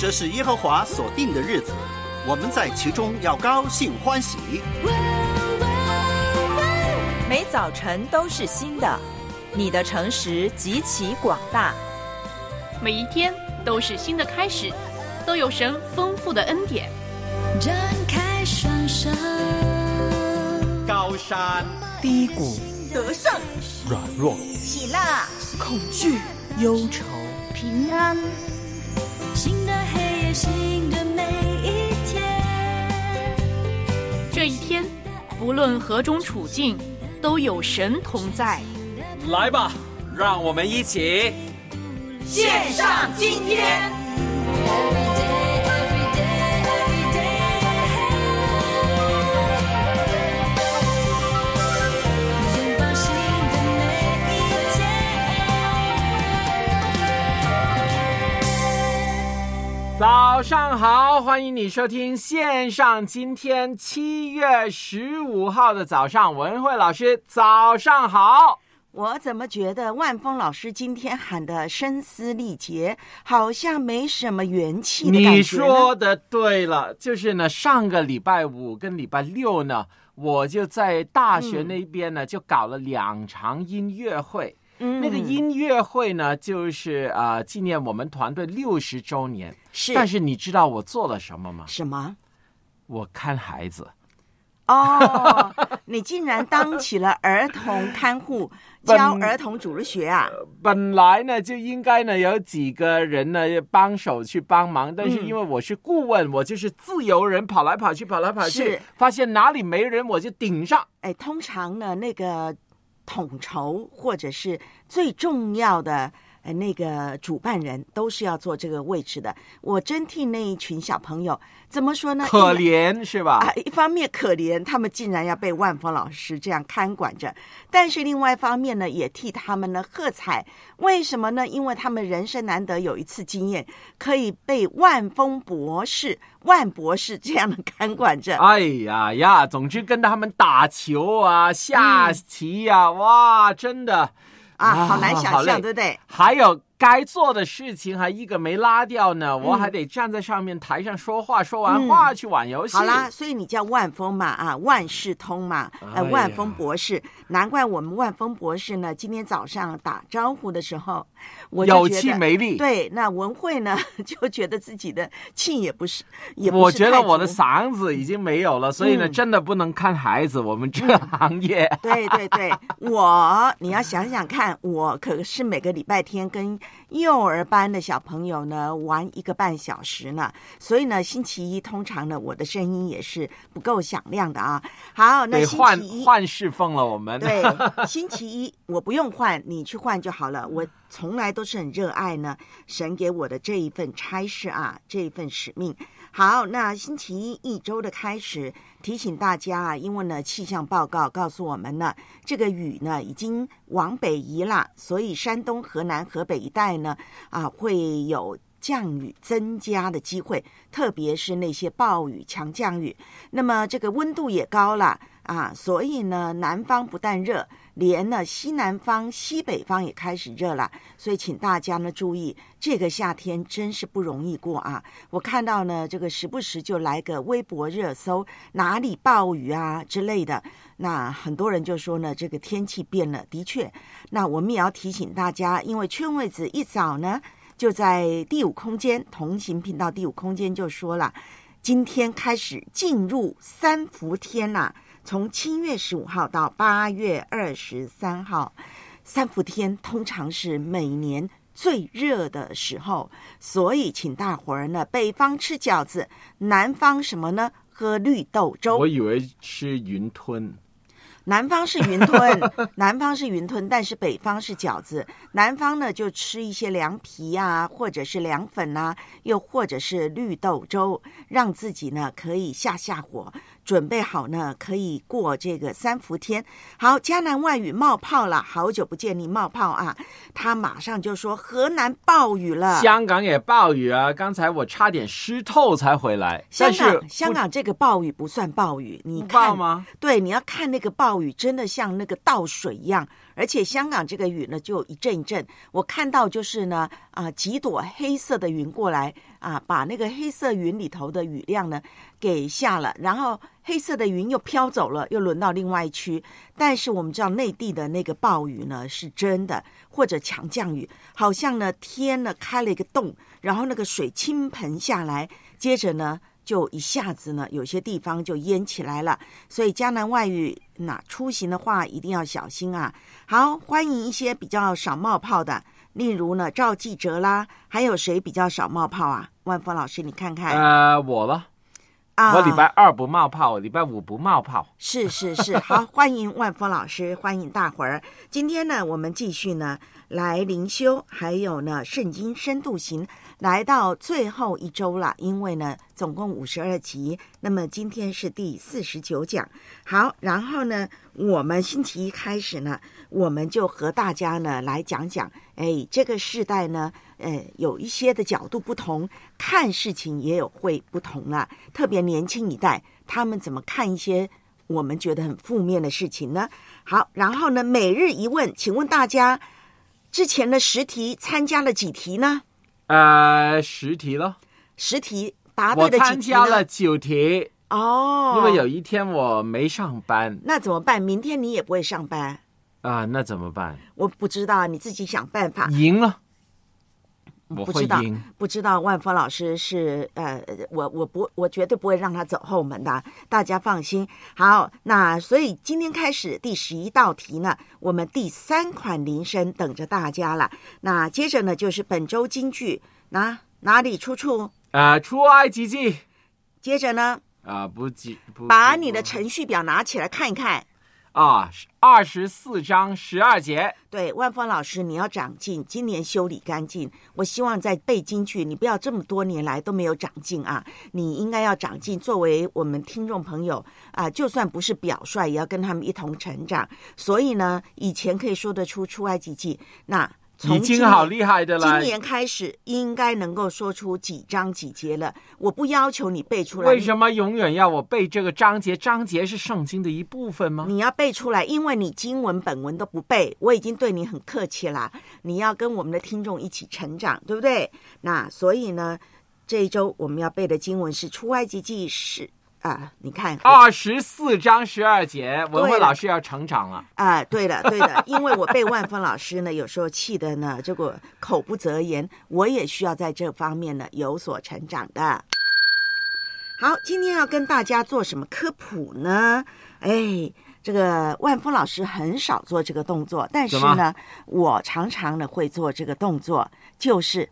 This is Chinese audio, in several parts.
这是耶和华所定的日子，我们在其中要高兴欢喜。 每早晨都是新的，你的诚实极其广大。 每一天都是新的开始，都有神丰富的恩典。 展开双手， 高山低谷， 得胜软弱， 喜乐恐惧忧愁， 平安， 新的黑夜，新的每一天。 这一天不论何种处境，都有神同在。 来吧，让我们一起献上今天。 早上好，欢迎你收听线上今天7月15号的早上，文慧老师早上好。 我怎么觉得万峰老师今天喊的声嘶力竭，好像没什么元气的感觉呢？ 你说的对了，就是呢，上个礼拜5跟礼拜6呢，我就在大学那边呢，就搞了2场音乐会。那个音乐会呢，就是纪念我们团队60周年。 是， 但是你知道我做了什么吗？ 什么？ 我看孩子。 哦，你竟然当起了儿童看护，教儿童主日学啊？ 本来呢就应该呢有几个人呢帮手去帮忙，但是因为我是顾问，我就是自由人，跑来跑去，发现哪里没人我就顶上。 哎，通常呢那个统筹或者是最重要的那个主办人都是要做这个位置的。我真替那一群小朋友怎么说呢？ 可怜是吧？ 一方面可怜，他们竟然要被万峰老师这样看管着，但是另外一方面呢，也替他们呢喝彩。为什么呢？因为他们人生难得有一次经验，可以被万博士这样的看管着。 哎呀，总之跟他们打球啊、下棋啊，哇，真的好难想象，对不对？ 还有该做的事情还一个没拉掉呢，我还得站在上面台上说话，说完话去玩游戏。 好啦，所以你叫万峰嘛，万事通嘛，万峰博士。难怪我们万峰博士呢，今天早上打招呼的时候，我就觉得有气没力。 对，那文慧呢就觉得自己的气也不是我觉得我的嗓子已经没有了，所以呢，真的不能看孩子，我们这行业。 对，你要想想看，我可是每个礼拜天跟幼儿班的小朋友呢玩1个半小时呢，所以呢星期一通常呢我的声音也是不够响亮的啊。好，那星期一换侍奉了我们。 对，星期一我不用换，你去换就好了。我从来都是很热爱呢神给我的这一份差事啊，这一份使命。好，那星期一周的开始，提醒大家啊，因为呢气象报告告诉我们呢，这个雨呢已经往北移了，所以山东、河南、河北一带呢会有降雨增加的机会，特别是那些暴雨、强降雨。那么这个温度也高了所以呢南方不但热，连呢西南方、西北方也开始热了。所以请大家呢注意，这个夏天真是不容易过啊。我看到呢这个时不时就来个微博热搜，哪里暴雨啊之类的，那很多人就说呢这个天气变了。的确，那我们也要提醒大家，因为圈位子一早呢就在第5空间同行频道第5空间就说了，今天开始进入3伏天啦，从7月15号到8月23号，3伏天通常是每年最热的时候，所以请大伙儿呢，北方吃饺子，南方什么呢？喝绿豆粥。 我以为吃云吞。 南方是云吞，但是北方是饺子。南方呢就吃一些凉皮啊，或者是凉粉啊，又或者是绿豆粥，让自己呢可以下火，准备好呢可以过这个3伏天。好，嘉南外语冒泡了，好久不见你冒泡啊！他马上就说河南暴雨了， 香港也暴雨啊！刚才我差点湿透才回来。 香港这个暴雨不算暴雨，你看暴吗？ 对，你要看那个暴暴雨真的像那个倒水一样，而且香港这个雨呢就一阵一阵，我看到就是呢几朵黑色的云过来把那个黑色云里头的雨量呢给下了，然后黑色的云又飘走了，又轮到另外一区。但是我们知道内地的那个暴雨呢是真的，或者强降雨，好像呢天呢开了一个洞，然后那个水倾盆下来，接着呢就一下子呢有些地方就淹起来了。所以江南外语出行的话一定要小心啊。好，欢迎一些比较少冒泡的，例如呢赵继哲啦，还有谁比较少冒泡啊？万峰老师你看看。 我了我礼拜2不冒泡，礼拜5不冒泡。 是好，欢迎万峰老师，欢迎大伙儿。今天呢我们继续呢来灵修，还有呢圣经深度行，来到最后一周了，因为呢总共52集，那么今天是第49讲。好，然后呢我们星期一开始呢，我们就和大家呢来讲讲这个世代呢有一些的角度不同，看事情也有会不同了，特别年轻一代他们怎么看一些我们觉得很负面的事情呢？好，然后呢每日一问，请问大家之前的10题参加了几题呢 ？10题了。 10题答对的几题呢？ 我参加了9题。 哦， 因为有一天我没上班。 那怎么办？明天你也不会上班那怎么办？ 我不知道，你自己想办法。 赢了我会赢。 不知道万峰老师是我绝对不会让他走后门的，大家放心。好，那所以今天开始第11道题呢，我们第3款铃声等着大家了。那接着呢就是本周金句，哪里出处？ 出埃及记。 接着呢把你的程序表拿起来看一看。 24章12节。 对，万峰老师你要长进，今年修理干净。我希望在背金句，你不要这么多年来都没有长进啊，你应该要长进。作为我们听众朋友就算不是表率，也要跟他们一同成长。所以呢，以前可以说得出埃及记，那已经好厉害的了。 今年开始应该能够说出几章几节了。我不要求你背出来。 为什么永远要我背这个章节？章节是圣经的一部分吗？ 你要背出来，因为你经文本文都不背，我已经对你很客气啦。你要跟我们的听众一起成长，对不对？那所以呢，这一周我们要背的经文是出埃及记你看 24章12节，文慧老师要成长了。 对的，因为我被万峰老师呢有时候气的呢这个口不择言，我也需要在这方面呢有所成长的。好，今天要跟大家做什么科普呢？这个万峰老师很少做这个动作，但是呢我常常呢会做这个动作，就是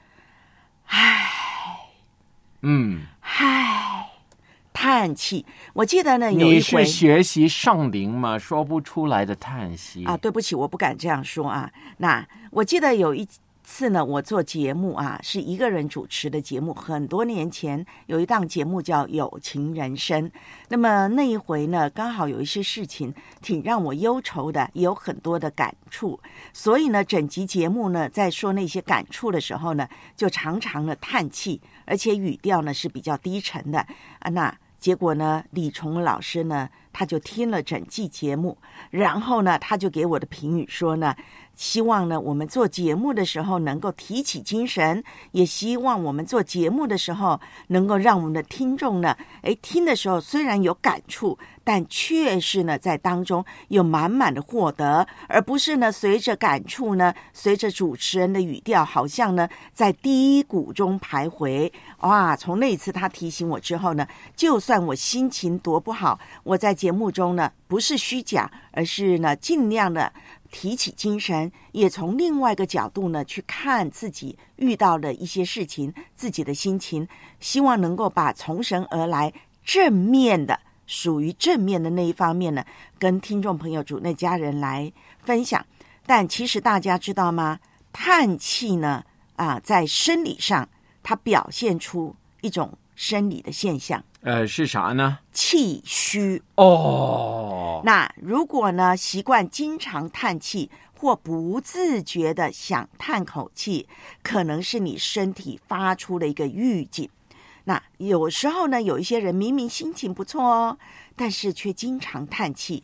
叹气。我记得呢有一回。 你是学习圣灵吗？说不出来的叹息对不起，我不敢这样说那我记得有一次呢，我做节目是一个人主持的节目，很多年前有一档节目叫《有情人生》。那么那一回呢，刚好有一些事情挺让我忧愁的，也有很多的感触，所以呢，整集节目呢，在说那些感触的时候呢，就常常的叹气，而且语调呢是比较低沉的那结果呢，李崇文老师呢，他就听了整季节目，然后呢，他就给我的评语说呢，希望呢我们做节目的时候能够提起精神，也希望我们做节目的时候能够让我们的听众呢，听的时候虽然有感触，但确实呢在当中有满满的获得，而不是呢随着感触呢，随着主持人的语调，好像呢在低谷中徘徊。从那一次他提醒我之后呢，就算我心情多不好，我在节目中呢不是虚假，而是呢尽量的提起精神，也从另外一个角度呢去看自己遇到的一些事情，自己的心情，希望能够把从神而来正面的，属于正面的那一方面呢，跟听众朋友主内家人来分享。但其实大家知道吗？叹气呢在生理上它表现出一种生理的现象。 是啥呢？ 气虚。那如果呢习惯经常叹气，或不自觉的想叹口气，可能是你身体发出了一个预警。那有时候呢，有一些人明明心情不错但是却经常叹气，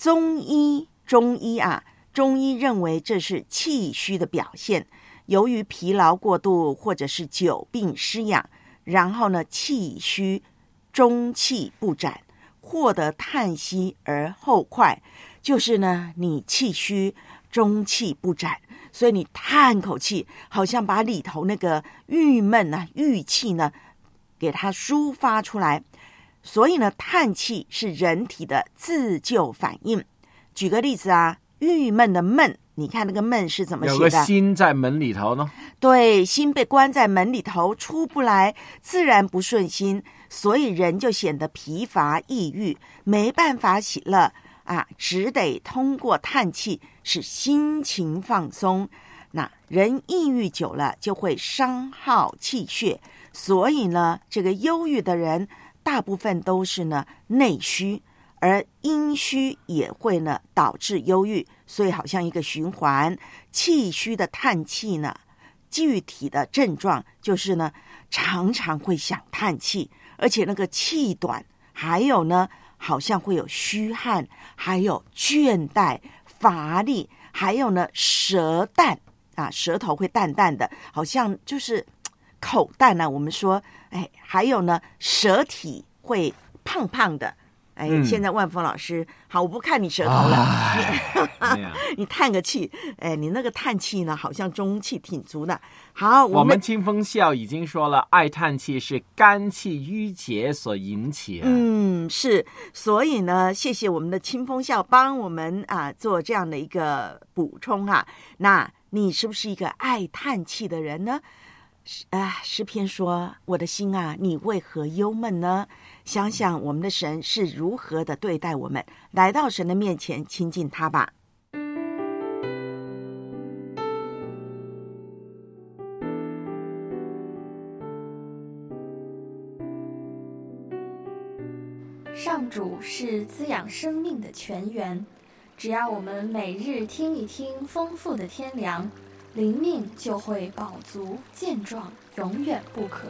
中医认为这是气虚的表现，由于疲劳过度或者是久病失养，然后呢气虚中气不展，获得叹息而后快，就是呢你气虚中气不展，所以你叹口气，好像把里头那个郁闷啊郁气呢给它抒发出来。所以呢叹气是人体的自救反应。举个例子啊，郁闷的闷，你看那个闷是怎么写的？ 有个心在门里头呢。 对，心被关在门里头出不来，自然不顺心，所以人就显得疲乏抑郁，没办法喜乐啊，只得通过叹气使心情放松。那人抑郁久了就会伤耗气血，所以呢这个忧郁的人大部分都是呢内虚，而阴虚也会呢导致忧郁，所以好像一个循环。气虚的叹气呢，具体的症状就是呢常常会想叹气，而且那个气短，还有呢好像会有虚汗，还有倦怠乏力，还有呢舌淡啊，舌头会淡淡的，好像就是口淡啊，我们说还有呢舌体会胖胖的。现在万峰老师，好，我不看你舌头了，你叹个气，你那个叹气呢，好像中气挺足的。好， 我们清风笑已经说了，爱叹气是肝气郁结所引起的。 是，所以呢，谢谢我们的清风笑帮我们做这样的一个补充啊。那你是不是一个爱叹气的人呢？诗篇说，我的心啊，你为何忧闷呢？想想我们的神是如何的对待我们，来到神的面前亲近他吧。 上主是滋养生命的泉源，只要我们每日听一听丰富的天粮，灵命就会饱足健壮，永远不渴。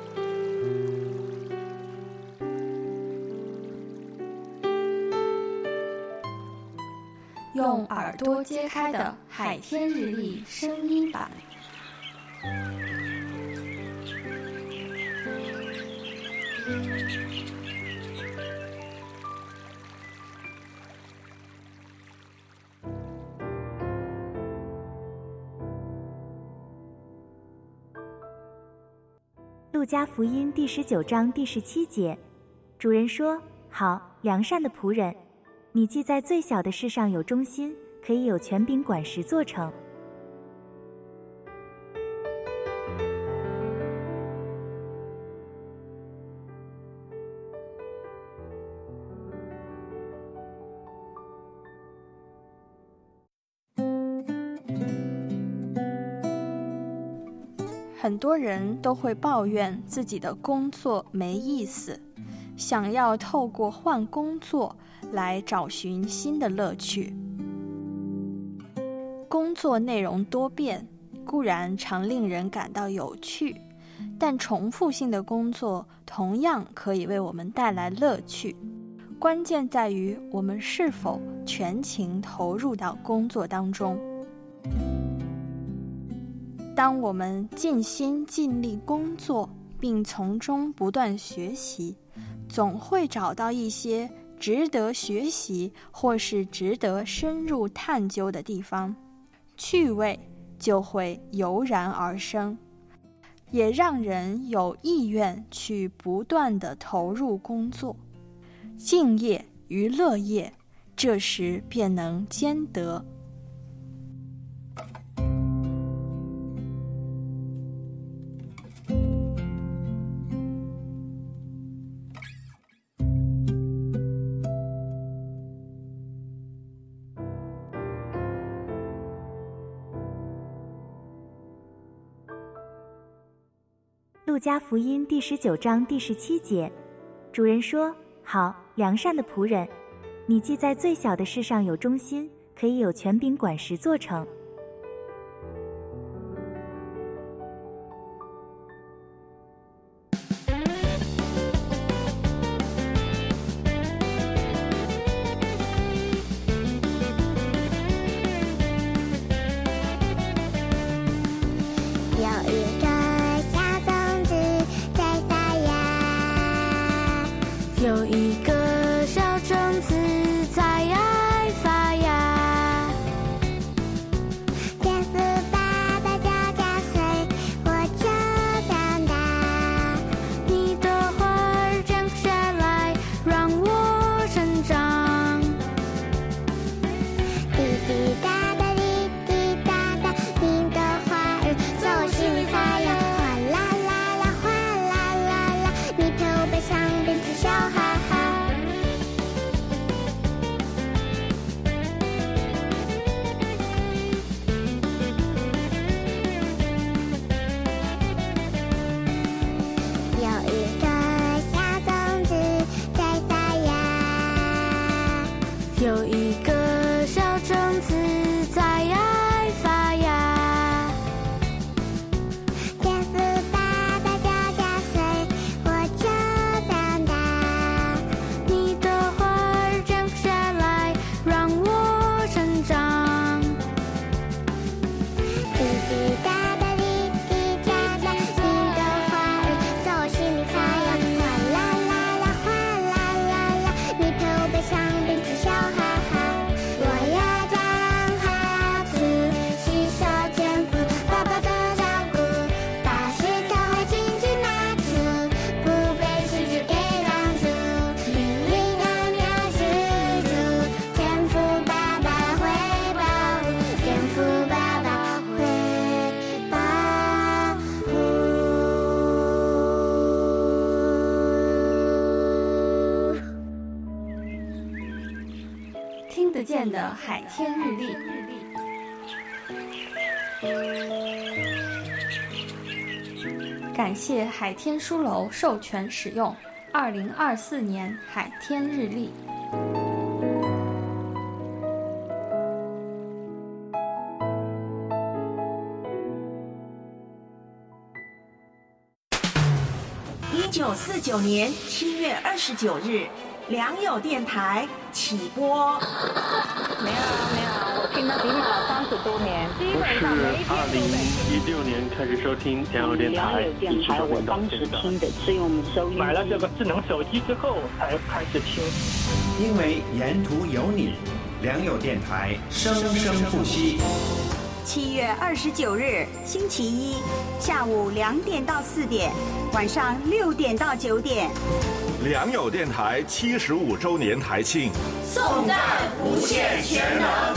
用耳朵揭开的海天日历声音版。 路加福音第19章第17节，主人说：好，良善的仆人，你既在最小的事上有忠心，可以有权柄管10座城。 很多人都会抱怨自己的工作没意思，想要透过换工作来找寻新的乐趣。工作内容多变，固然常令人感到有趣，但重复性的工作同样可以为我们带来乐趣。关键在于我们是否全情投入到工作当中。当我们尽心尽力工作，并从中不断学习，总会找到一些值得学习或是值得深入探究的地方，趣味就会油然而生，也让人有意愿去不断地投入工作。敬业与乐业，这时便能兼得。 路加福音第19章第17节，主人说：好，良善的仆人，你既在最小的事上有忠心，可以有权柄管10座城。 有一个小种子在爱发芽，天赋爸爸脚脚碎，我就长大。你的花儿长下来，让我成长。滴滴答答，滴滴答答，你的花儿在我心里发芽。哗啦啦啦，哗啦啦啦，你陪我背上鞭子笑哈哈。有一个小种子在发芽，有一个小种子在爱发芽。天赋爸爸脚脚碎，我就长大。你的花儿长下来，让我成长。滴滴答答，滴滴答答，你的花儿在我心里发芽。哗啦啦啦，哗啦啦啦，你陪我背上鞭子笑哈哈。我要长好粗，吸收天赋爸爸的照顾，把石头和荆棘拿出，不被荆棘给挡住。命运的鸟是主，天赋爸爸会保护，天赋爸爸会保护。 听得见的海天日历。感谢海天书楼授权使用2024年海天日历。 1949年7月29日，良友电台起播。 没有，我听了起码30多年，基本上每一天都 2016年开始收听良友电台，一直到我当时听的是用收音机， 买了这个智能手机之后才开始听。 因为沿途有你，良友电台生生不息。 7月29日星期一下午2点到4点，晚上6点到9点。 良友电台75周年台庆， 颂赞无限全能。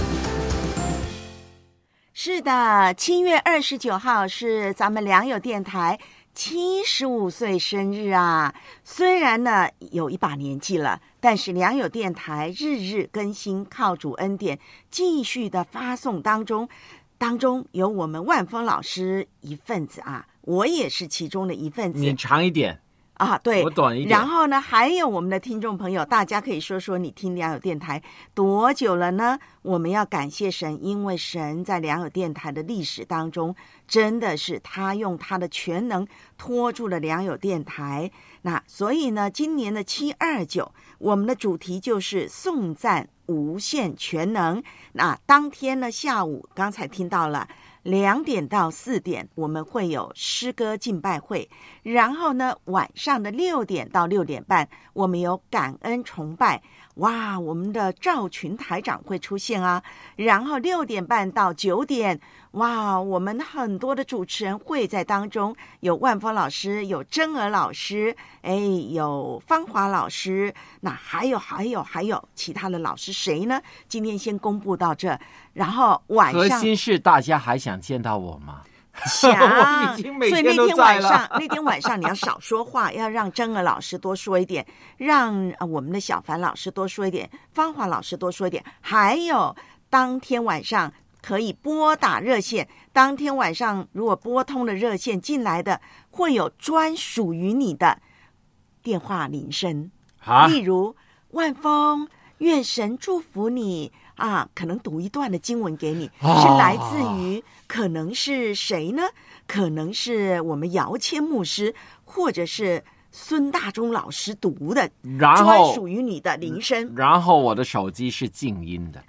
是的，7月29号是咱们良友电台75岁生日啊！虽然呢有一把年纪了，但是良友电台日日更新，靠主恩典继续的发送当中有我们万峰老师一份子啊，我也是其中的一份子。 你长一点啊，对， 我短一点。 然后呢，还有我们的听众朋友，大家可以说说你听良友电台多久了呢？我们要感谢神，因为神在良友电台的历史当中，真的是他用他的全能拖住了良友电台。那所以呢，今年的729，我们的主题就是颂赞无限全能。那当天呢，下午刚才听到了2点到4点，我们会有诗歌敬拜会，然后呢，晚上的6点到6点半，我们有感恩崇拜。哇，我们的赵群台长会出现啊，然后6点半到9点，哇，我们很多的主持人会在当中，有万峰老师，有真儿老师，有芳华老师，那还有其他的老师谁呢？今天先公布到这，然后晚上核心是大家还想见到我吗？ 想， 我已经每天都在了。 那天晚上你要少说话，要让真儿老师多说一点，让我们的小凡老师多说一点，芳华老师多说一点，还有当天晚上可以拨打热线，当天晚上如果拨通了热线进来的，会有专属于你的电话铃声，例如万峰，愿神祝福你啊，可能读一段的经文给你，是来自于可能是谁呢？可能是我们姚谦牧师，或者是孙大中老师读的， 然后专属于你的铃声。 然后我的手机是静音的。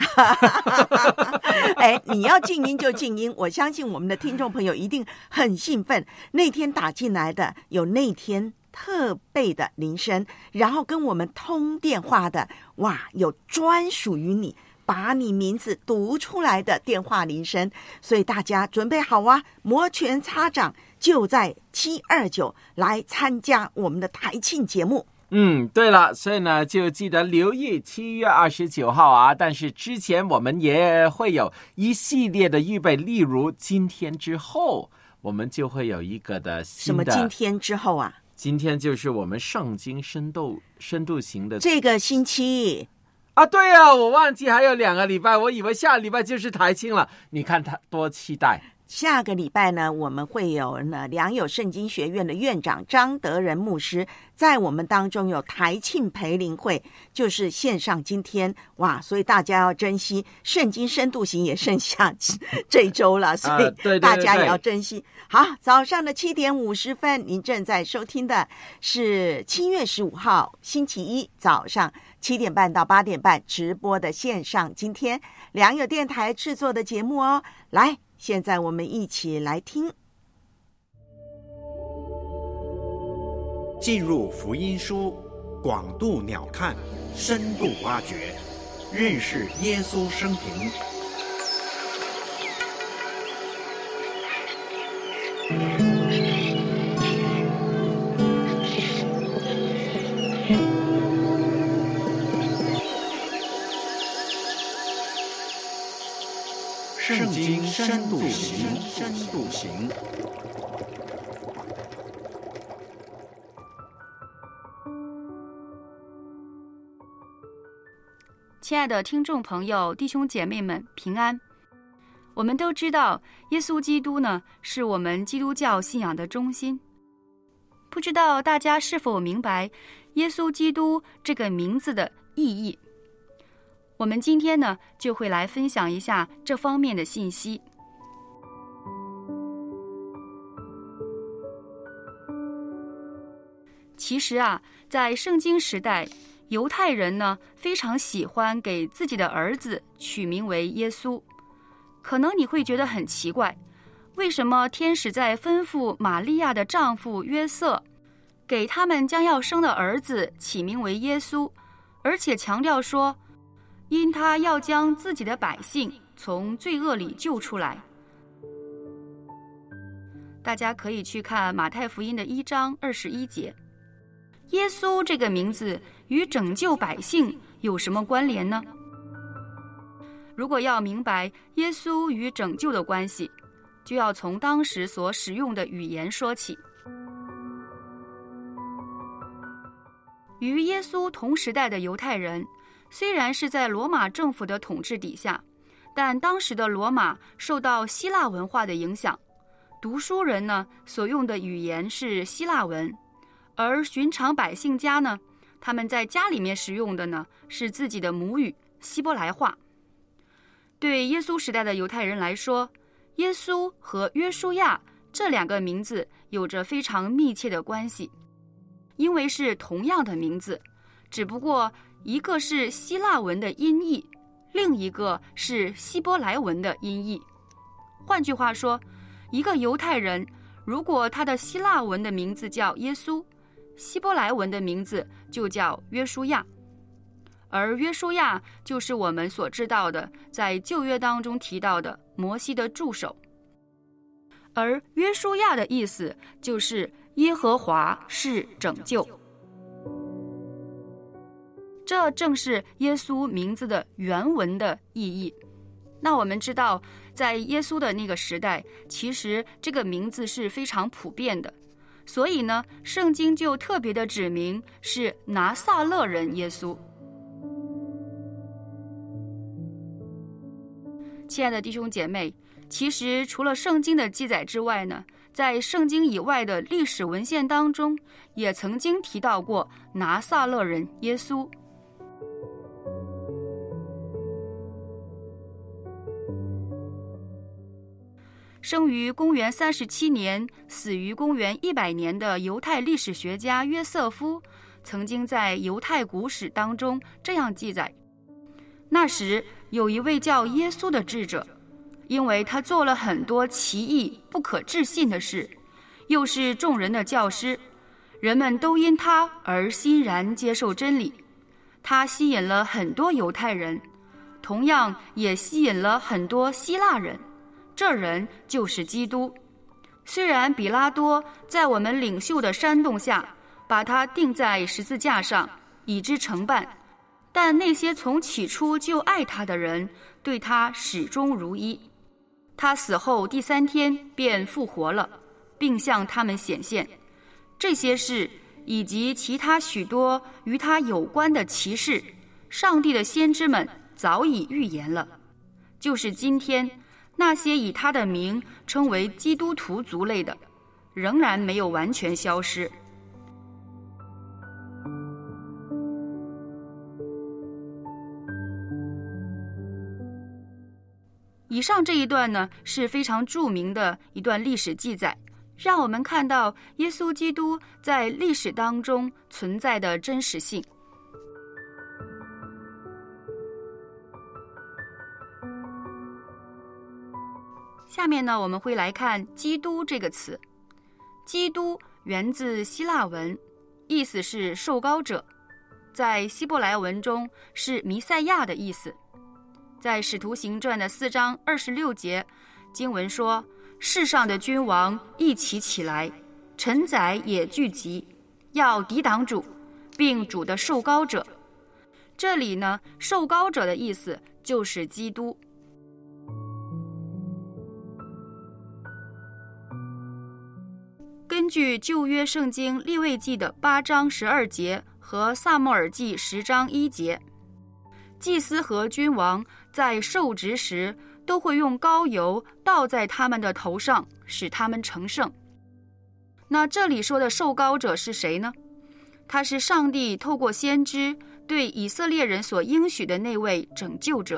你要静音就静音，我相信我们的听众朋友一定很兴奋。那天打进来的有那天特备的铃声，然后跟我们通电话的，哇，有专属于你把你名字读出来的电话铃声。所以大家准备好啊，摩拳擦掌，就在729来参加我们的台庆节目。 对了，所以呢就记得留意7月29号啊，但是之前我们也会有一系列的预备，例如今天之后我们就会有一个的新的。 什么今天之后啊？ 今天就是我们圣经深度型的这个星期啊。对啊，我忘记还有2个礼拜，我以为下礼拜就是台庆了，你看他多期待。 下个礼拜呢，我们会有良友圣经学院的院长张德仁牧师，在我们当中有台庆培灵会，就是线上今天哇，所以大家要珍惜，圣经深度行也剩下这一周了，所以大家也要珍惜。好，早上的7点50分，您正在收听的是7月15号星期一早上7点半到8点半直播的线上今天良友电台制作的节目哦。来，现在我们一起来听。 进入福音书，广度鸟瞰，深度挖掘，认识耶稣生平。圣经深度行，深度行。 亲爱的听众朋友、弟兄姐妹们，平安！我们都知道，耶稣基督呢，是我们基督教信仰的中心。不知道大家是否明白耶稣基督这个名字的意义？我们今天呢，就会来分享一下这方面的信息。其实啊，在圣经时代，犹太人呢非常喜欢给自己的儿子取名为耶稣。可能你会觉得很奇怪，为什么天使在吩咐玛利亚的丈夫约瑟，给他们将要生的儿子起名为耶稣，而且强调说，因他要将自己的百姓从罪恶里救出来。大家可以去看马太福音的1章21节。耶稣这个名字与拯救百姓有什么关联呢？如果要明白耶稣与拯救的关系，就要从当时所使用的语言说起。与耶稣同时代的犹太人，虽然是在罗马政府的统治底下，但当时的罗马受到希腊文化的影响，读书人呢所用的语言是希腊文，而寻常百姓家呢，他们在家里面使用的呢是自己的母语希伯来话。对耶稣时代的犹太人来说，耶稣和约书亚这2个名字有着非常密切的关系，因为是同样的名字，只不过一个是希腊文的音译，另一个是希伯来文的音译。换句话说，一个犹太人如果他的希腊文的名字叫耶稣，希伯来文的名字就叫约书亚，而约书亚就是我们所知道的在旧约当中提到的摩西的助手。而约书亚的意思就是耶和华是拯救，这正是耶稣名字的原文的意义。那我们知道，在耶稣的那个时代，其实这个名字是非常普遍的，所以呢，圣经就特别的指明是拿撒勒人耶稣。亲爱的弟兄姐妹，其实除了圣经的记载之外呢，在圣经以外的历史文献当中，也曾经提到过拿撒勒人耶稣。生于公元37年，死于公元100年的犹太历史学家约瑟夫，曾经在犹太古史当中这样记载：那时有一位叫耶稣的智者，因为他做了很多奇异不可置信的事，又是众人的教师， 人们都因他而欣然接受真理。他吸引了很多犹太人，同样也吸引了很多希腊人。这人就是基督。虽然比拉多在我们领袖的煽动下把他钉在十字架上，以之成办，但那些从起初就爱他的人对他始终如一。他死后第3天便复活了，并向他们显现。这些事以及其他许多与他有关的奇事，上帝的先知们早已预言了。就是今天那些以他的名称为基督徒族类的，仍然没有完全消失。以上这一段呢，是非常著名的一段历史记载，让我们看到耶稣基督在历史当中存在的真实性。下面呢，我们会来看基督这个词。基督源自希腊文，意思是受膏者，在希伯来文中是弥赛亚的意思。在使徒行传的4章26节，经文说，世上的君王一起起来，臣宰也聚集，要抵挡主，并主的受膏者。这里呢，受膏者的意思就是基督。根据旧约圣经利未记的8章12节和撒母耳记10章1节，祭司和君王在受职时都会用膏油倒在他们的头上，使他们成圣。那这里说的受膏者是谁呢？他是上帝透过先知对以色列人所应许的那位拯救者。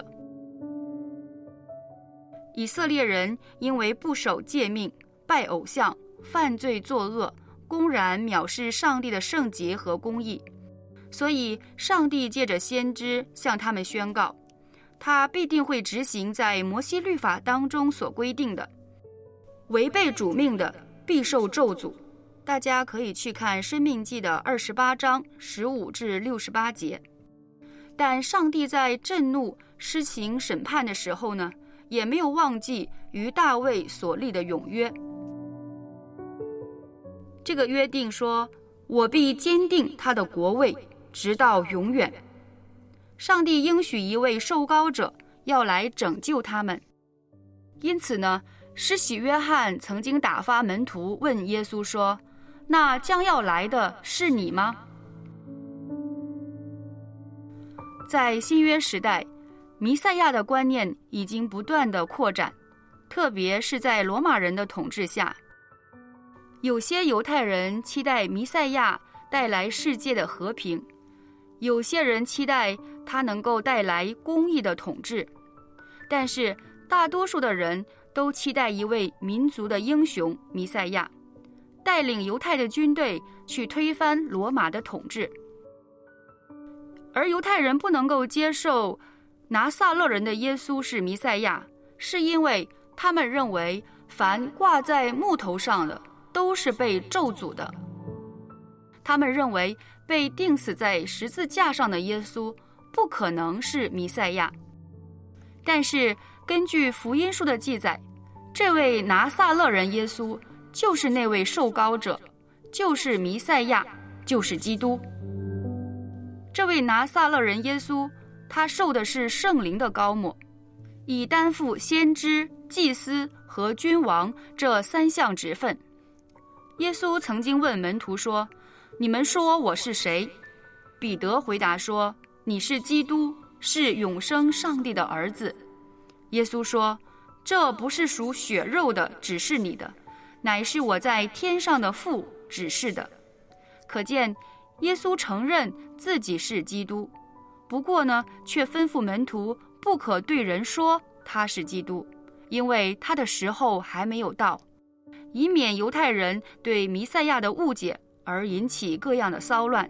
以色列人因为不守诫命、拜偶像、犯罪作恶，公然藐视上帝的圣洁和公义，所以上帝借着先知向他们宣告，他必定会执行在摩西律法当中所规定的，违背主命的必受咒诅。大家可以去看申命记的28章15至68节。但上帝在震怒施行审判的时候呢，也没有忘记与大卫所立的永约。这个约定说，我必坚定他的国位，直到永远。上帝应许一位受膏者要来拯救他们。因此呢，施洗约翰曾经打发门徒问耶稣说，那将要来的是你吗？在新约时代，弥赛亚的观念已经不断的扩展，特别是在罗马人的统治下。有些犹太人期待弥赛亚带来世界的和平，有些人期待他能够带来公义的统治，但是大多数的人都期待一位民族的英雄弥赛亚，带领犹太的军队去推翻罗马的统治。而犹太人不能够接受拿撒勒人的耶稣是弥赛亚，是因为他们认为凡挂在木头上的都是被咒诅的。他们认为被钉死在十字架上的耶稣不可能是弥赛亚。但是根据福音书的记载，这位拿撒勒人耶稣就是那位受膏者，就是弥赛亚，就是基督。这位拿撒勒人耶稣，他受的是圣灵的膏抹，以担负先知、祭司和君王这3项职分。耶稣曾经问门徒说，你们说我是谁？彼得回答说，你是基督，是永生上帝的儿子。耶稣说，这不是属血肉的指示你的，乃是我在天上的父指示的。可见耶稣承认自己是基督，不过呢，却吩咐门徒不可对人说他是基督，因为他的时候还没有到，以免犹太人对弥赛亚的误解而引起各样的骚乱。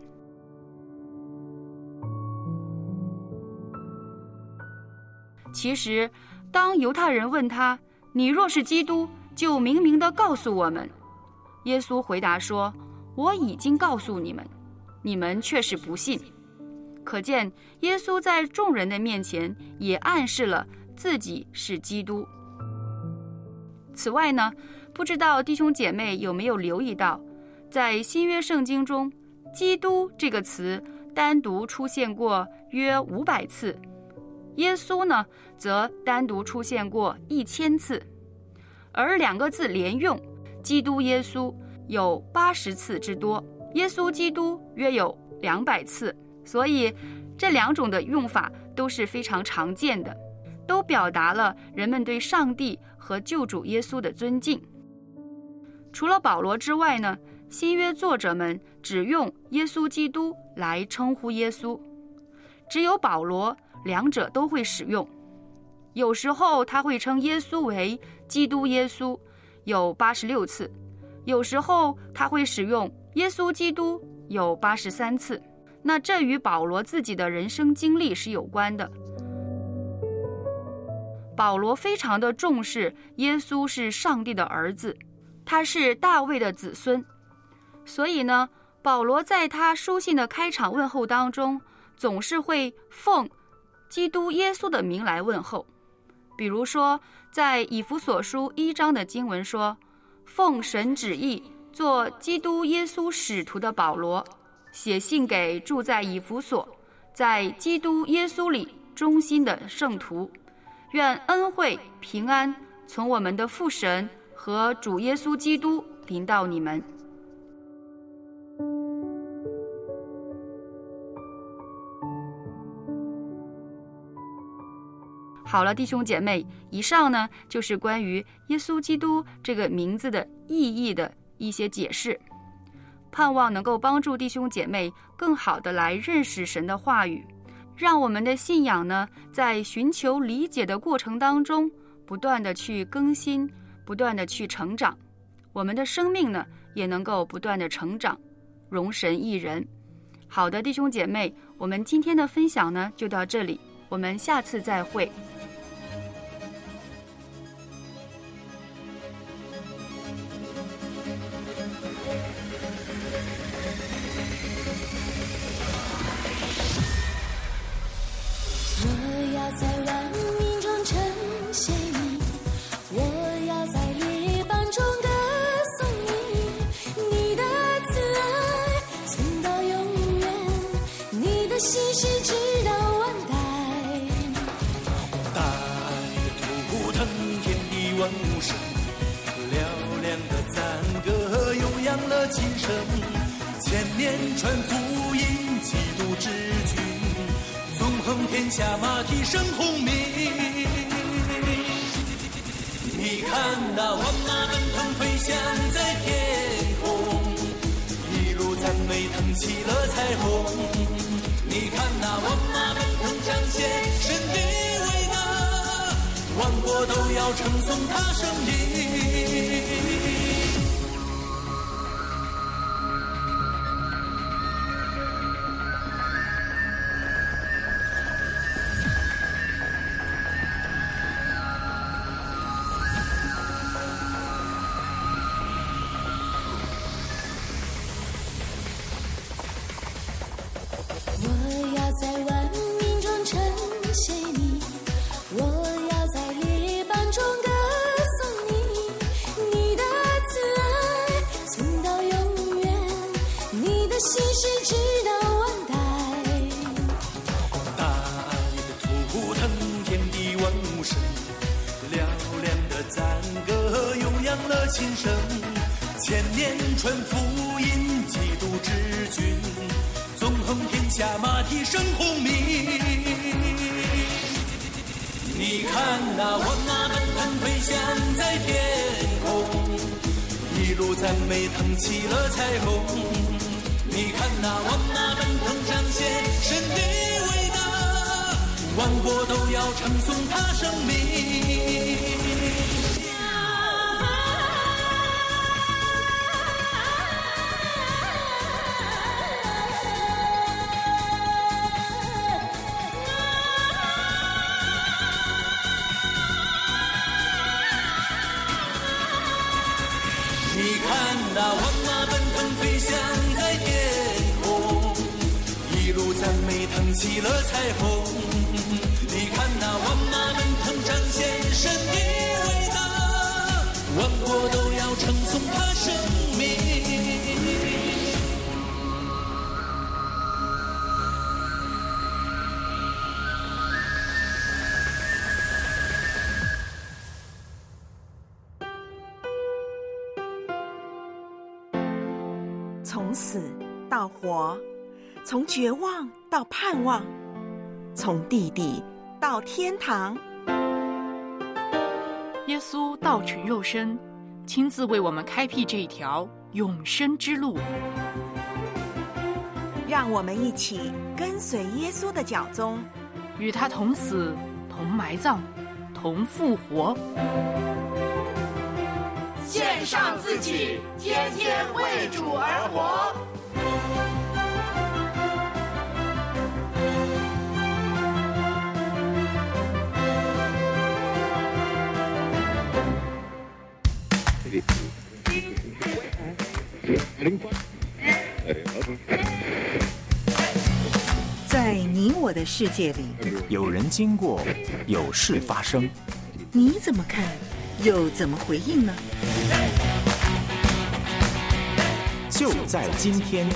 其实当犹太人问他，你若是基督，就明明地告诉我们。耶稣回答说， 我已经告诉你们，你们却是不信。可见耶稣在众人的面前也暗示了自己是基督。此外呢，不知道弟兄姐妹有没有留意到，在新约圣经中，基督这个词单独出现过约500次，耶稣呢则单独出现过1000次，而2个字连用，基督耶稣有80次之多，耶稣基督约有200次，所以这2种的用法都是非常常见的，都表达了人们对上帝和救主耶稣的尊敬。除了保罗之外呢，新约作者们只用耶稣基督来称呼耶稣，只有保罗2者都会使用。有时候他会称耶稣为基督耶稣，有86次，有时候他会使用耶稣基督，有83次。那这与保罗自己的人生经历是有关的。保罗非常的重视耶稣是上帝的儿子，他是大卫的子孙，所以呢，保罗在他书信的开场问候当中，总是会奉基督耶稣的名来问候。比如说，在以弗所书1章的经文说，奉神旨意做基督耶稣使徒的保罗，写信给住在以弗所，在基督耶稣里忠心的圣徒，愿恩惠平安从我们的父神和主耶稣基督临到你们。好了，弟兄姐妹，以上呢就是关于耶稣基督这个名字的意义的一些解释，盼望能够帮助弟兄姐妹更好的来认识神的话语，让我们的信仰呢在寻求理解的过程当中不断的去更新，不断的去成长，我们的生命呢也能够不断的成长，荣神益人。好的，弟兄姐妹，我们今天的分享呢就到这里，我们下次再会。 今生千年传福音，基督之君，纵横天下，马蹄声轰鸣。你看那万马奔腾飞翔在天空，一路赞美腾起了彩虹。你看那万马奔腾彰显神的伟大，万国都要称颂他圣名。琴声千年传福音，基督之君，纵横天下，马蹄声轰鸣。你看那万马奔腾飞翔在天空，一路赞美腾起了彩虹。你看那万马奔腾彰显神的伟大，万国都要称颂他圣名。你看那万马奔腾腾飞翔在天空，一路赞美腾起了彩虹。你看那万马奔腾彰显神的伟大，万国都要称颂他生命。 从死到活，从绝望到盼望，从地底到天堂。 耶稣道成肉身，亲自为我们开辟这一条永生之路。 让我们一起跟随耶稣的脚踪， 与他同死，同埋葬，同复活。 献上自己，天天为主而活。 在你我的世界里， 有人经过，有事发生， 你怎么看，又怎么回应呢？ 就在今天。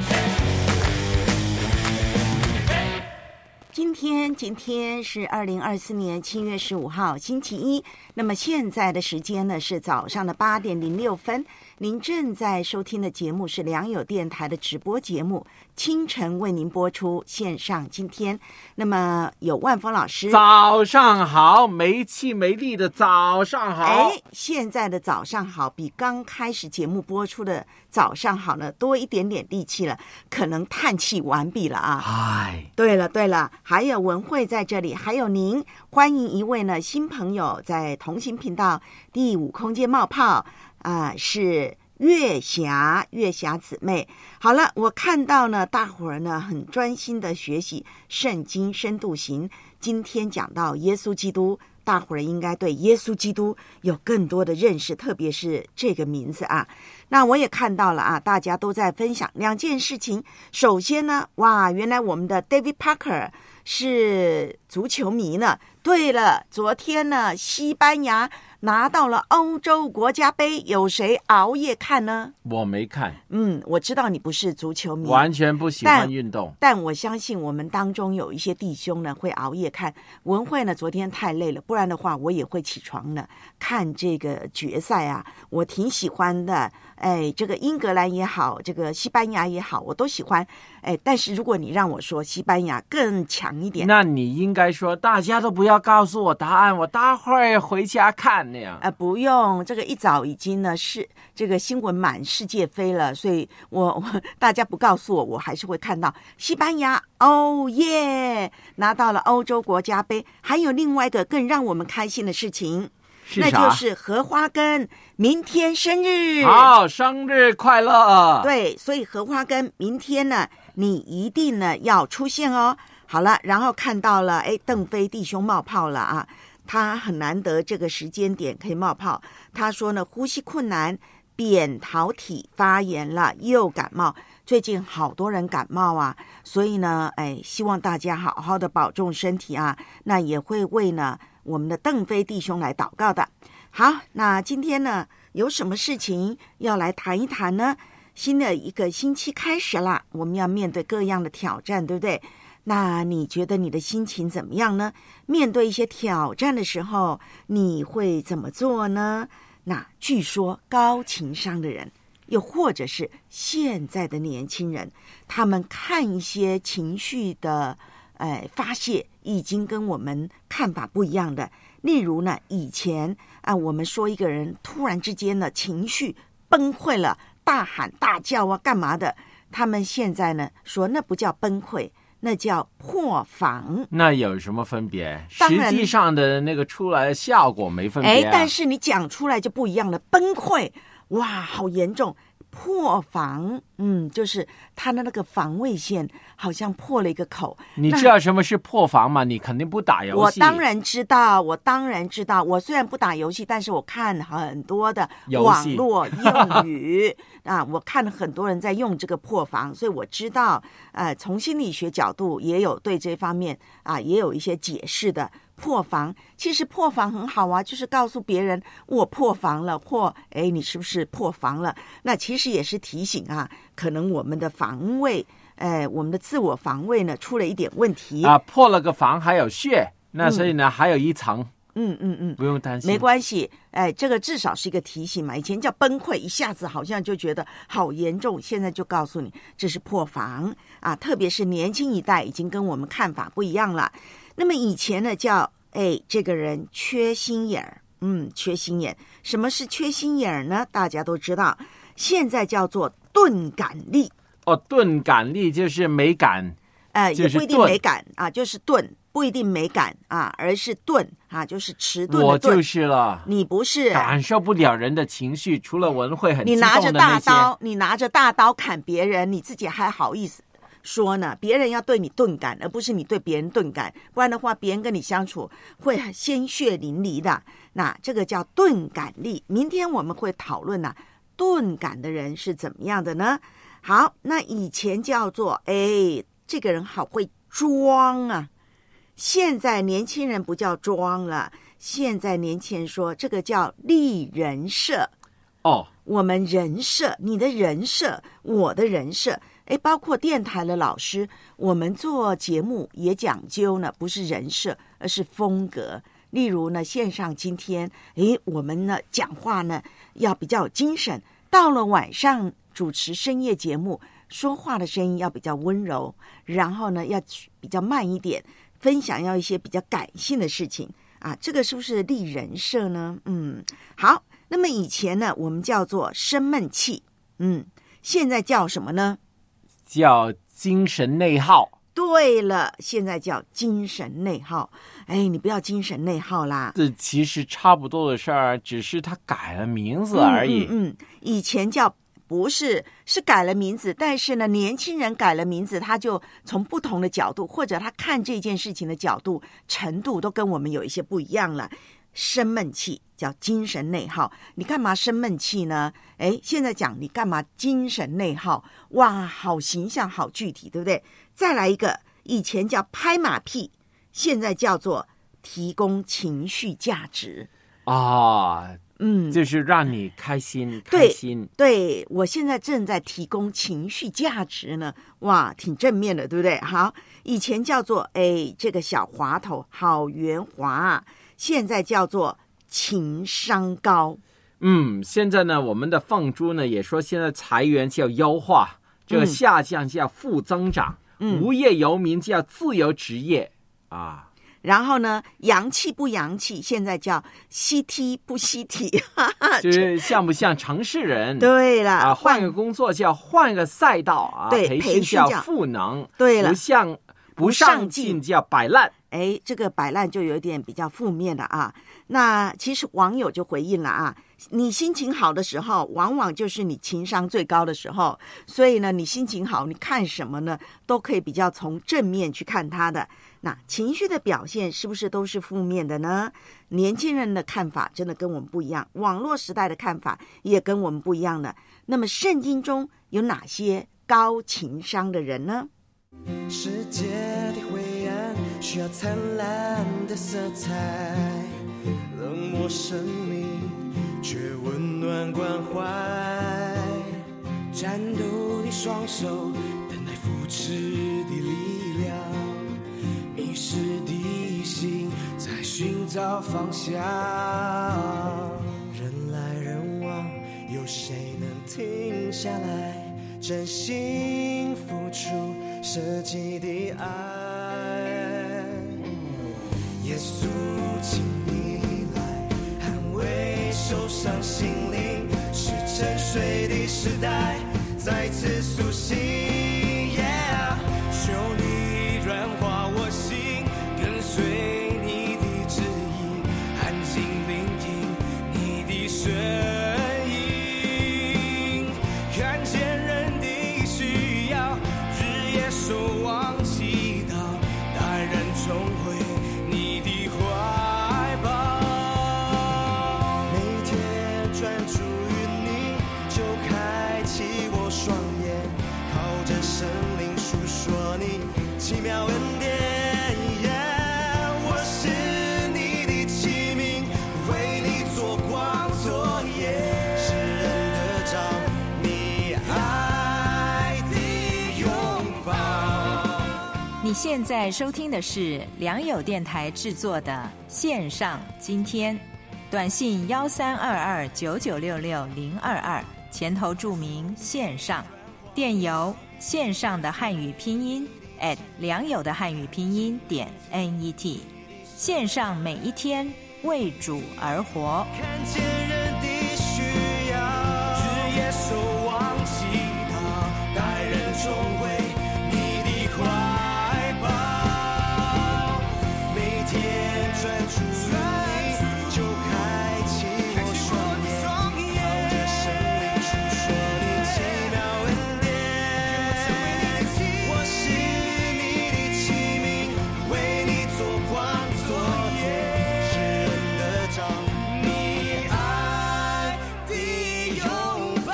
今天是2024年7月15号星期一，那么现在的时间呢是早上的8点06分。您正在收听的节目是良友电台的直播节目，清晨为您播出线上今天。那么有万峰老师， 早上好，没气没力的早上好。 现在的早上好比刚开始节目播出的早上好呢多一点点力气了，可能叹气完毕了啊。对了，还有文慧在这里，还有您，欢迎一位呢新朋友在同行频道第5空间冒泡是月霞姊妹。好了，我看到呢大伙儿呢很专心的学习圣经深度行，今天讲到耶稣基督，大伙儿应该对耶稣基督有更多的认识，特别是这个名字啊。那我也看到了大家都在分享2件事情。首先呢，原来我们的 David Parker 是足球迷呢。对了，昨天呢西班牙拿到了欧洲国家杯，有谁熬夜看呢？ 我没看。 我知道你不是足球迷， 完全不喜欢运动， 但我相信我们当中有一些弟兄呢会熬夜看。文慧呢昨天太累了，不然的话我也会起床呢看这个决赛啊，我挺喜欢的。这个英格兰也好，这个西班牙也好，我都喜欢。但是如果你让我说西班牙更强一点， 那你应该说大家都不要告诉我答案，我待会儿回家看那样。 不用，这个一早已经呢是这个新闻满世界飞了，所以我大家不告诉我，我还是会看到西班牙拿到了欧洲国家杯。还有另外一个更让我们开心的事情，那就是荷花根明天生日。 好，生日快乐。 对，所以荷花根明天呢你一定呢要出现哦。好了，然后看到了邓飞弟兄冒泡了啊，他很难得这个时间点可以冒泡。他说呢呼吸困难，扁桃体发炎了，又感冒。最近好多人感冒啊，所以呢希望大家好好的保重身体啊。那也会为呢我们的邓飞弟兄来祷告的。好，那今天呢有什么事情要来谈一谈呢？新的一个星期开始啦，我们要面对各样的挑战，对不对？那你觉得你的心情怎么样呢？面对一些挑战的时候，你会怎么做呢？那据说高情商的人，又或者是现在的年轻人，他们看一些情绪的发泄，已经跟我们看法不一样的。例如呢，以前我们说一个人突然之间呢情绪崩溃了，大喊大叫干嘛的，他们现在呢说那不叫崩溃，那叫破防。那有什么分别？实际上的那个出来的效果没分别但是你讲出来就不一样了。崩溃，哇，好严重。 破防，就是他的那个防卫线好像破了一个口。 你知道什么是破防吗？你肯定不打游戏。 我当然知道。我虽然不打游戏，但是我看很多的网络用语啊，我看了很多人在用这个破防，所以我知道，从心理学角度也有对这方面啊也有一些解释的。破防，其实破防很好啊，就是告诉别人我破防了，或你是不是破防了？那其实也是提醒啊，可能我们的防卫，我们的自我防卫呢出了一点问题啊，破了个防还有血，那所以呢还有一层，不用担心， 没关系，这个至少是一个提醒嘛。以前叫崩溃，一下子好像就觉得好严重，现在就告诉你这是破防啊，特别是年轻一代已经跟我们看法不一样了。那么以前呢叫这个人缺心眼儿，缺心眼。什么是缺心眼儿呢？大家都知道，现在叫做钝感力。 钝感力就是美感， 也不一定美感啊，就是钝，不一定美感啊，而是钝啊，就是迟钝的钝。 我就是了， 你不是感受不了人的情绪，除了文慧很激动的那些。 你拿着大刀砍别人，你自己还好意思说呢？别人要对你钝感，而不是你对别人钝感，不然的话别人跟你相处会鲜血淋漓的。那这个叫钝感力。明天我们会讨论呢，钝感的人是怎么样的呢？好，那以前叫做这个人好会装啊，现在年轻人不叫装了，现在年轻人说这个叫立人设。我们人设，你的人设，我的人设，包括电台的老师，我们做节目也讲究呢，不是人设，而是风格。例如呢，线上今天，我们呢讲话呢要比较有精神，到了晚上主持深夜节目，说话的声音要比较温柔，然后呢要比较慢一点，分享要一些比较感性的事情啊，这个是不是立人设呢？好。那么以前呢，我们叫做生闷气，现在叫什么呢？ 叫精神内耗。 对了，现在叫精神内耗。你不要精神内耗啦。 这其实差不多的事儿，只是他改了名字而已。 以前叫不是，是改了名字，但是呢，年轻人改了名字，他就从不同的角度，或者他看这件事情的角度、程度，都跟我们有一些不一样了。生闷气叫精神内耗，你干嘛生闷气呢？现在讲你干嘛精神内耗？哇，好形象，好具体，对不对？再来一个，以前叫拍马屁，现在叫做提供情绪价值啊。就是让你开心。 对，我现在正在提供情绪价值呢，哇，挺正面的，对不对？好，以前叫做这个小滑头好圆滑啊，现在叫做情商高。 现在呢，我们的凤珠呢也说，现在裁员叫优化，这个下降叫负增长，无业游民叫自由职业啊。 然后呢，洋气不洋气，现在叫稀体不稀体， 就是像不像城市人？ 对了， 换个工作叫换个赛道啊， 对， 培训叫赋能。 对了， 不上进叫摆烂。 这个摆烂就有点比较负面的啊。那其实网友就回应了啊，你心情好的时候，往往就是你情商最高的时候，所以呢，你心情好，你看什么呢，都可以比较从正面去看它的。那情绪的表现是不是都是负面的呢？年轻人的看法真的跟我们不一样，网络时代的看法也跟我们不一样的。那么圣经中有哪些高情商的人呢？ 世界的灰暗需要灿烂的色彩，冷漠生命却温暖关怀，战斗的双手等待扶持的力量，迷失的心在寻找方向，人来人往，有谁能停下来真心付出舍己的爱？耶稣，请你来捍卫受伤心灵，是沉睡的时代再次苏醒。求你软化我心，跟随你的旨意，安静聆听你的声音。看着生命述说你奇妙恩典。我是你的器皿，为你做光作业，是人得着你爱的拥抱。 你现在收听的是良友电台制作的线上今天，短信132299660022，前头注明线上，电邮线上的汉语拼音良友的汉语拼音.net， 线上每一天为主而活。 看见人的需要，日夜守望祈祷，带人重回你的怀抱，每天专注你，就开启我双眼，靠着生命述说你奇妙恩典。我是你的器皿，为你做光作业，是人得着你爱的拥抱。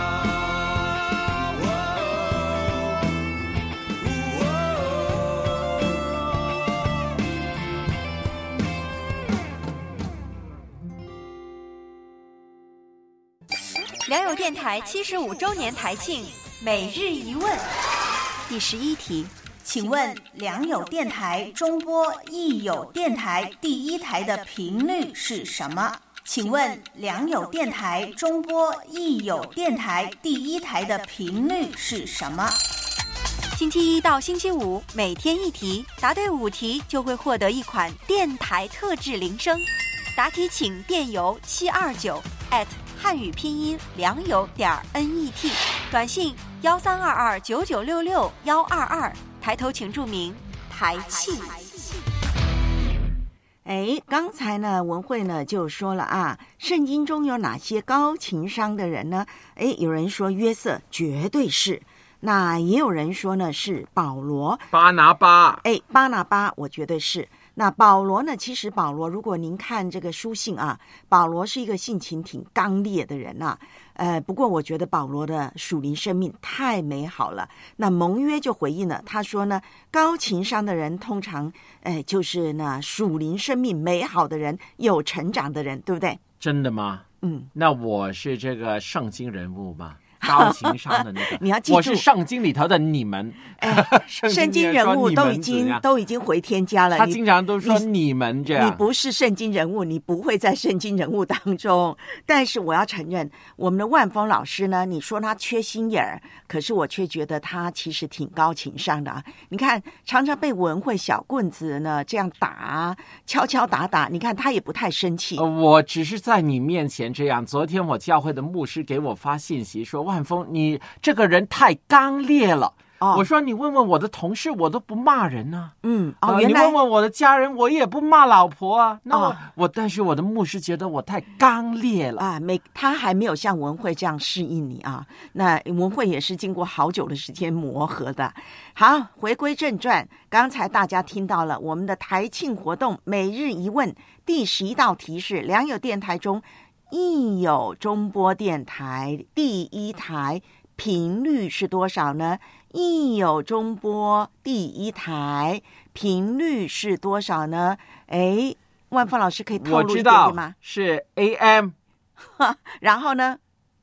良友电台75周年台庆每日一问，第11题，请问良友电台中波益友电台第1台的频率是什么？请问良友电台中波益友电台第1台的频率是什么？星期一到星期五每天一题，答对5题就会获得一款电台特制铃声。答题请电邮729@汉语拼音良友.net， 短信132299661122，抬头请注明台庆。 刚才呢文慧呢就说了啊，圣经中有哪些高情商的人呢？有人说约瑟绝对是，那也有人说呢是保罗、 巴拿巴。 巴拿巴我觉得是。那保罗呢？其实保罗，如果您看这个书信啊，保罗是一个性情挺刚烈的人啊。不过我觉得保罗的属灵生命太美好了。那盟约就回应了，他说呢，高情商的人通常，就是呢属灵生命美好的人，有成长的人，对不对？ 真的吗？那我是这个圣经人物吗？高情商的那个， 你要记住， 我是圣经里头的你们。 圣经人物都已经回天家了。 他经常都说你们这样。 你不是圣经人物，你不会在圣经人物当中。但是我要承认，我们的万峰老师呢，你说他缺心眼儿，可是我却觉得他其实挺高情商的啊。你看，常常被文慧小棍子呢这样打，敲敲打打，你看他也不太生气。 我只是在你面前这样。昨天我教会的牧师给我发信息说，万峰，你这个人太刚烈了。我说你问问我的同事，我都不骂人啊。 原来你问问我的家人，我也不骂老婆啊。但是我的牧师觉得我太刚烈了啊。他还没有像文慧这样适应你啊。那文慧也是经过好久的时间磨合的。好，回归正传，刚才大家听到了我们的台庆活动每日一问，第11道题是良友电台中益友中波电台第1台频率是多少呢？益友中波第1台频率是多少呢？万峰老师可以透露一点点吗？ 是 AM。 然后呢？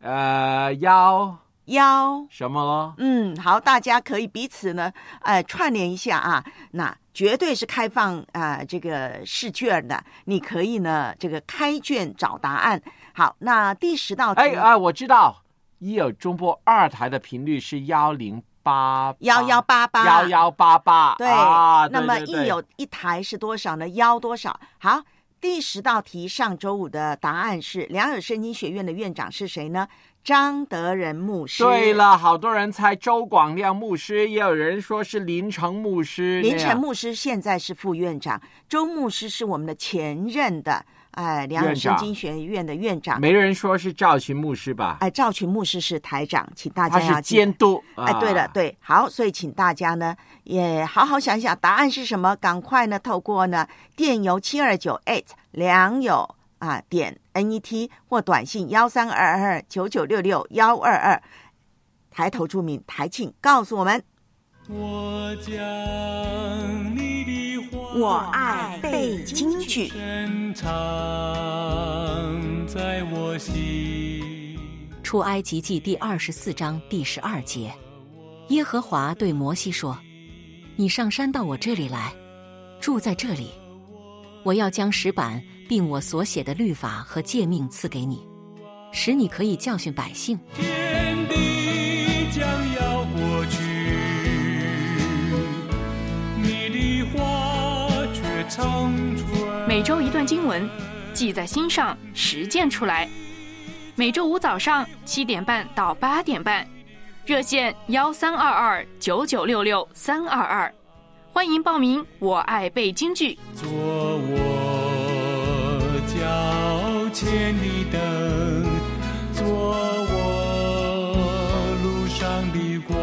幺什么了？ 好，大家可以彼此呢，串联一下啊。那绝对是开放这个试卷的，你可以呢这个开卷找答案。好，那第10道题， 我知道，益友中波2台的频率是1188， 对，那么益友1台是多少呢？多少？好，第10道题，上周五的答案是良友圣经学院的院长是谁呢？张德仁牧师。 对了，好多人猜周广亮牧师，也有人说是林成牧师。 林成牧师现在是副院长，周牧师是我们的前任的良友圣经学院的院长。 没人说是赵群牧师吧？ 赵群牧师是台长，请大家要他是监督。 对了，对，好，所以请大家呢也好好想想答案是什么，赶快呢透过呢电邮729@良友.net 或短信132299661122， 抬头注明台庆告诉我们。 我将你的话， 我爱背京剧， 深藏在我心。 出埃及记第24章第12节，耶和华对摩西说：你上山到我这里来，住在这里，我要将石板并我所写的律法和诫命赐给你，使你可以教训百姓。 天地将要过去，你的话却长存。 每周一段经文，记在心上，实践出来。每周五早上7点半到8点半，热线13229966-322，欢迎报名。我爱背京剧， 做我脚前的灯，做我路上的光。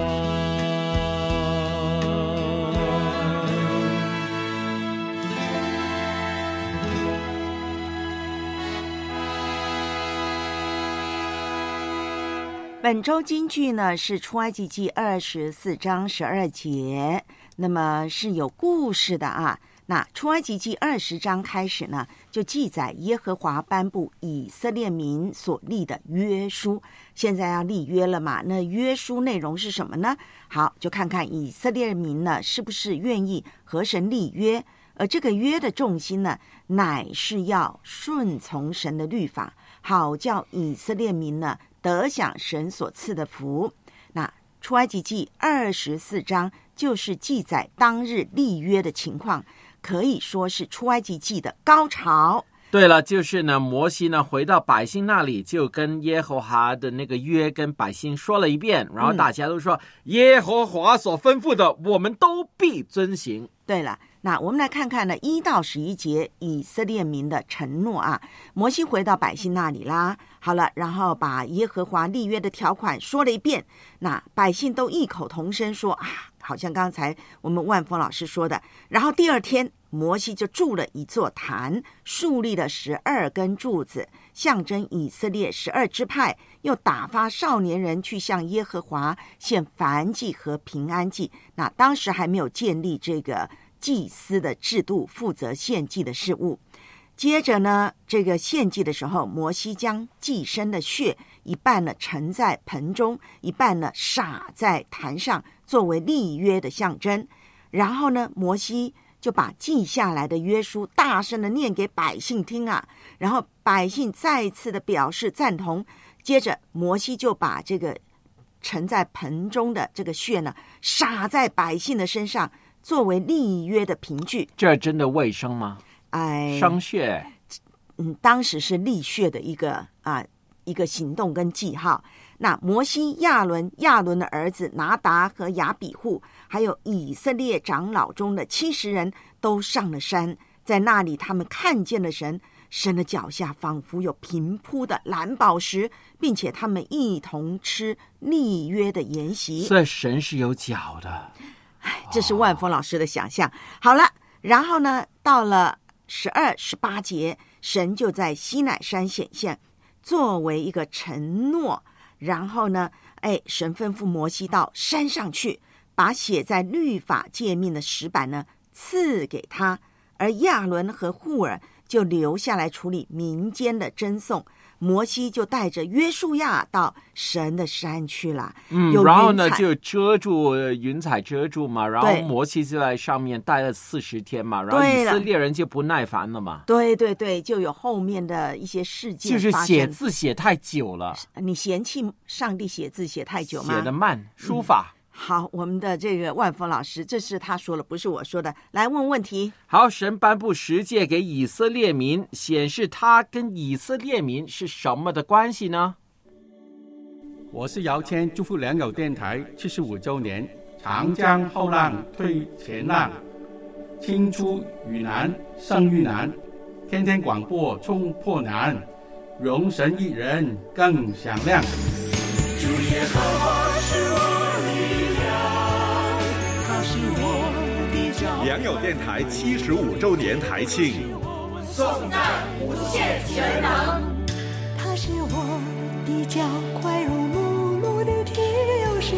本周金句呢是出埃及记24章12节，那么是有故事的啊。那出埃及记20章开始呢，就记载耶和华颁布以色列民所立的约书，现在要立约了嘛？那约书内容是什么呢？好，就看看以色列民呢是不是愿意和神立约，而这个约的重心呢，乃是要顺从神的律法，好叫以色列民呢得享神所赐的福。那出埃及记24章就是记载当日立约的情况，可以说是出埃及记的高潮。 对了，就是呢，摩西呢回到百姓那里，就跟耶和华的那个约跟百姓说了一遍，然后大家都说，耶和华所吩咐的，我们都必遵行。 对了，那我们来看看呢1到11节以色列民的承诺啊。摩西回到百姓那里啦，好了，然后把耶和华立约的条款说了一遍，那百姓都异口同声说啊，好像刚才我们万峰老师说的。然后第二天摩西就筑了一座坛，树立了12根柱子，象征以色列12支派，又打发少年人去向耶和华献燔祭和平安祭。那当时还没有建立这个祭司的制度，负责献祭的事务。接着呢，这个献祭的时候，摩西将祭牲的血一半呢盛在盆中，一半呢洒在坛上，作为立约的象征。然后呢，摩西就把记下来的约书大声的念给百姓听啊，然后百姓再一次的表示赞同。接着摩西就把这个盛在盆中的这个血呢洒在百姓的身上，作为立约的凭据。 这真的卫生吗？生血， 当时是立血的一个行动跟记号。那摩西、亚伦的儿子拿达和亚比户，还有以色列长老中的70人都上了山，在那里他们看见了神，神的脚下仿佛有平铺的蓝宝石，并且他们一同吃立约的筵席。 所以神是有脚的。 这是万峰老师的想象。好了，然后呢，到了12、18节，神就在西乃山显现，作为一个承诺。然后呢，神吩咐摩西到山上去，把写在律法诫命的石板呢赐给他，而亚伦和户尔就留下来处理民间的争讼。摩西就带着约书亚到神的山去了。 然后呢就遮住云彩遮住嘛，然后摩西就在上面待了40天嘛，然后以色列人就不耐烦了嘛。 对对对，就有后面的一些事件就是写字写太久了。 你嫌弃上帝写字写太久吗？ 写得慢，书法。 好，我们的这个万峰老师，这是他说了，不是我说的。来问问题。 好，神颁布十诫给以色列民，显示他跟以色列民是什么的关系呢？ 我是姚谦，祝福良友电台75周年，长江后浪推前浪，青出于蓝胜于蓝，天天广播冲破难，容神一人更响亮。 主耶和华是我力量，他是我的脚。 良友电台75周年台庆， 颂赞无限全能。 他是我的脚，快如母鹿的蹄，又是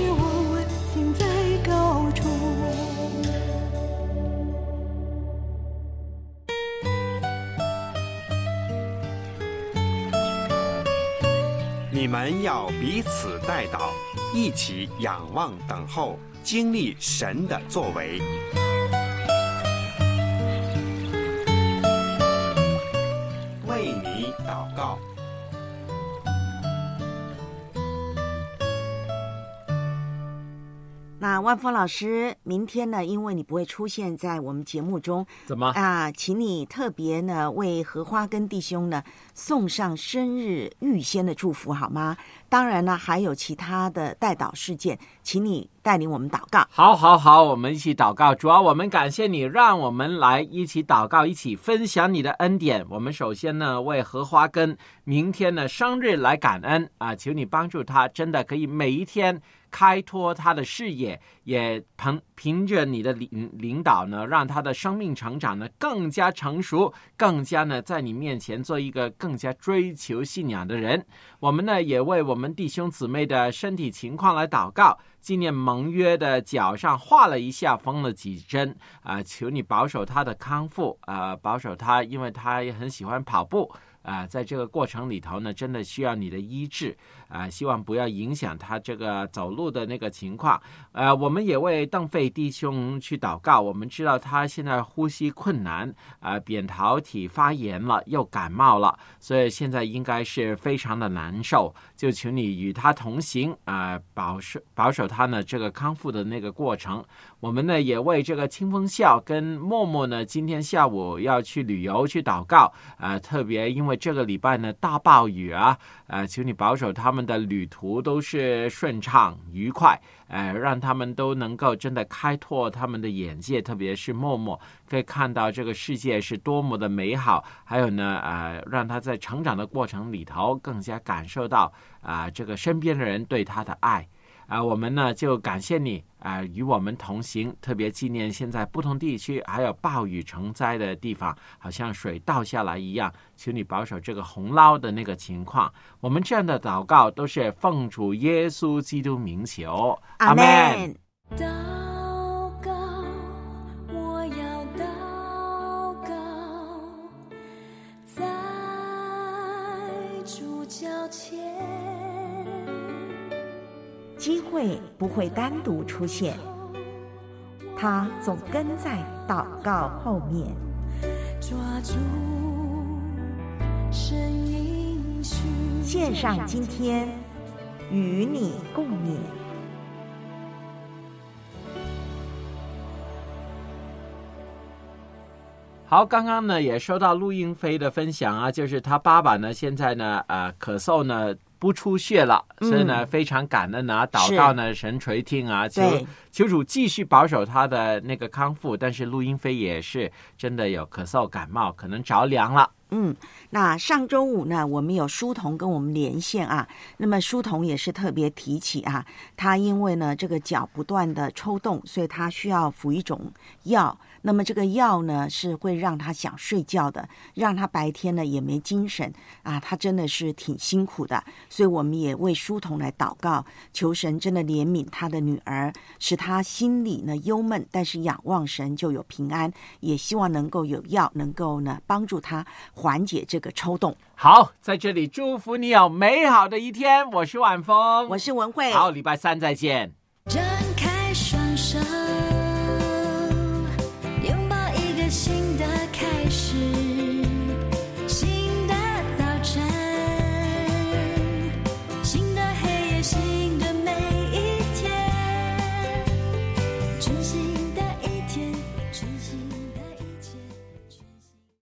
们要彼此代祷，一起仰望等候，经历神的作为。为你祷告。 那万峰老师，明天呢，因为你不会出现在我们节目中， 怎么请你特别呢为荷花根弟兄呢送上生日预先的祝福好吗？当然呢，还有其他的代祷事件，请你带领我们祷告。 好，我们一起祷告。主要我们感谢你，让我们来一起祷告，一起分享你的恩典。我们首先呢为荷花根明天呢生日来感恩啊，求你帮助他，真的可以每一天开拓他的视野，也凭着你的领导呢，让他的生命成长呢更加成熟，更加呢在你面前做一个更加追求信仰的人。我们呢也为我们弟兄姊妹的身体情况来祷告。纪念盟约的脚上划了一下，缝了几针求你保守他的康复保守他，因为他也很喜欢跑步在这个过程里头呢，真的需要你的医治希望不要影响他这个走路的那个情况我们也为邓费弟兄去祷告。我们知道他现在呼吸困难扁桃体发炎了，又感冒了，所以现在应该是非常的难受，就求你与他同行保守他呢这个康复的那个过程。我们呢也为这个清风笑跟默默呢今天下午要去旅游去祷告特别因为这个礼拜呢大暴雨求你保守他们的旅途都是顺畅愉快让他们都能够真的开拓他们的眼界，特别是默默可以看到这个世界是多么的美好，还有呢让他在成长的过程里头更加感受到这个身边的人对他的爱我们呢就感谢你与我们同行，特别纪念现在不同地区还有暴雨成灾的地方，好像水倒下来一样，求你保守这个洪涝的那个情况。我们这样的祷告都是奉主耶稣基督名求，阿们。 祷告，我要祷告，在主脚前。 机会不会单独出现，它总跟在祷告后面。 抓住神应许， 献上今天与你共勉。 好，刚刚呢也收到陆英飞的分享就是他爸爸呢现在呢咳嗽呢不出血了，所以呢非常感恩祷告呢神垂听求主继续保守他的那个康复。但是陆英飞也是真的有咳嗽感冒，可能着凉了。 那上周五呢，我们有书童跟我们连线那么书童也是特别提起他因为呢这个脚不断的抽动，所以他需要服一种药。那么这个药呢是会让他想睡觉的，让他白天呢也没精神他真的是挺辛苦的。所以我们也为书童来祷告，求神真的怜悯他的女儿，使他心里呢忧闷，但是仰望神就有平安，也希望能够有药能够呢帮助他缓解这个抽动。 好，在这里祝福你有美好的一天。我是晚风， 我是文慧。 好，礼拜三再见。 展开双手。